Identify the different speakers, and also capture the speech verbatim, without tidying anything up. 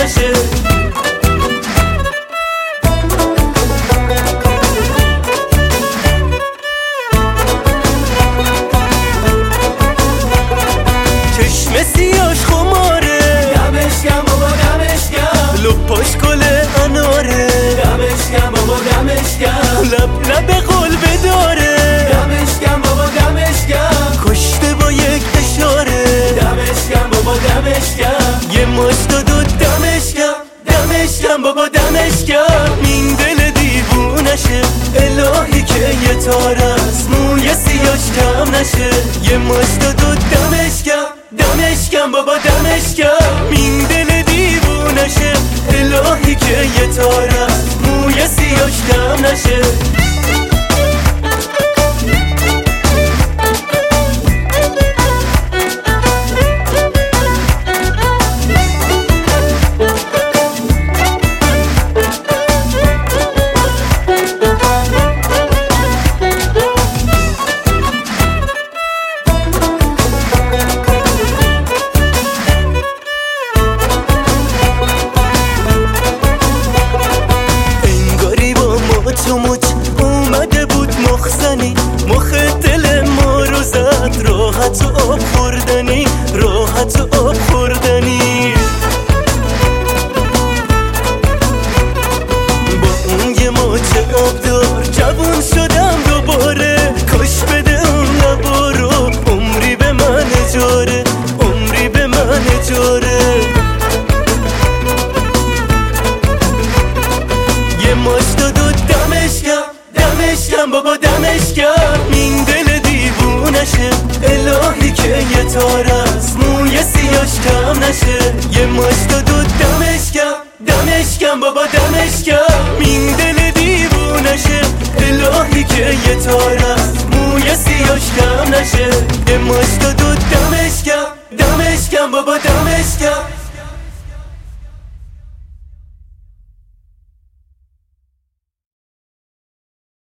Speaker 1: نشه. چشم سیاش خماره،
Speaker 2: دمش گرم بابا دمش گرم،
Speaker 1: لپاش گل اناره،
Speaker 2: دمش گرم بابا دمش گرم،
Speaker 1: لب لب قلب داره،
Speaker 2: دمش گرم بابا دمش گرم،
Speaker 1: کشته با یک اشاره،
Speaker 2: دمش گرم بابا دمش گرم،
Speaker 1: یه مشت دو دمش گرم، دمش گرم بابا دمش گرم. این دل دیوونشه، الهی که یه تار از موی سیاش کم نشه. یه مشت دو دمش گرم، دمش گرم بابا دمش گرم. این دل دیوونشه، الهی که یه تار از موی سیاش کم نشه. تو مچ اومده بود مخزنی، مخ دل ما رو زد، راحت و آب خوردنی، راحت و آب خوردنی. با اون یه مچ آبدار جوون شدم دوباره، کاش بده اون لبا رو، عمری به من اجاره، عمری به من اجاره. یه مشت دو دمش گرم، دمش گرم بابا دمش گرم. این دل دیوونشه، الهی که یه تار از موی سیاش کم نشه. یه مشت دو دمش گرم، دمش گرم بابا دمش گرم. این دل دیوونشه، الهی که یه تار از